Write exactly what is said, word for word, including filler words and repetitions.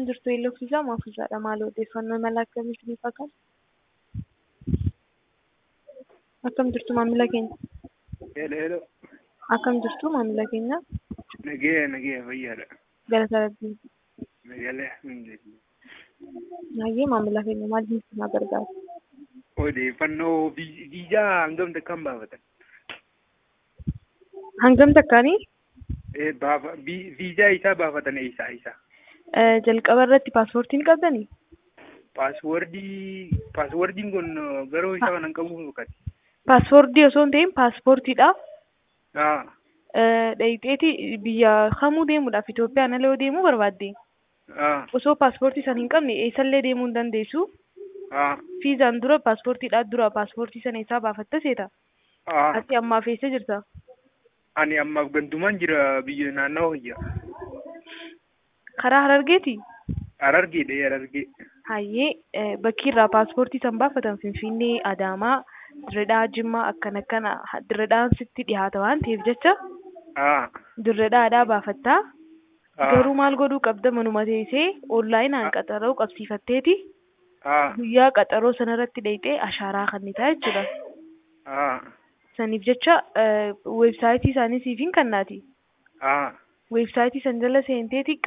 Akkam jirtu Eelloofiisaa Maafuusaadha. Maal odeeffannoo mala akkamiitu ni fakkaata? Akkam jirtu maamila keenya? Hello, hello. Akkam jirtu maamila keenya? Nagee, nagee fayyaadha. Galata Rabbii. Nagalee minjeetii. Nayyee maamila keenya maal jechuun na gargaara? Odeeffannoo viizaa hangam takkaan baafatan? Hangam takkaanii? Eh, baafa viizaa isaa baafatan isaa isaa. Jalqaba irratti paaspoortiin qabdanii? Paaswoordii paaswoordiin kun garuu isaa kan qabu fakkaata. Paaspoortii osoo hin ta'in paaspoortiidha. Ah. Dhayixeeti biyya kamuu deemuudhaaf Itoophiyaan ala yoo deemuu barbaadde? Ah. Osoo paaspoortii san hin qabne eessallee deemuu hin dandeessu. Ah. Fiizaan dura paaspoortiidhaan dura paaspoortii sana isaa baafatta seeta. Ah. Ati ammaaf eessa jirta? Ani ammaaf gantumaan jira biyya naannawaa jira. Karaa Harargeeti? Harargeedha Harargee. Hayyee bakki irraa paaspoortii san baafatan Finfinnee, Adaamaa, Dirredhaa, Jimmaa akkana akkana Dirredhaan sitti dhiyaata waan ta'eef jecha Ah. Dirredhaadhaa baafattaa. Garuu maal godhuu qabda manuma teessee onlaayinaan qaxaroo qabsiifatteeti. Ah. Guyyaa qaxaroo sanarratti dhayxee ashaaraa kennitaa jechuudha. Ah. Saniif jecha weebsaayitii isaanii siif hin kennaati. Ah. Weebsaayitii san jala seenteeti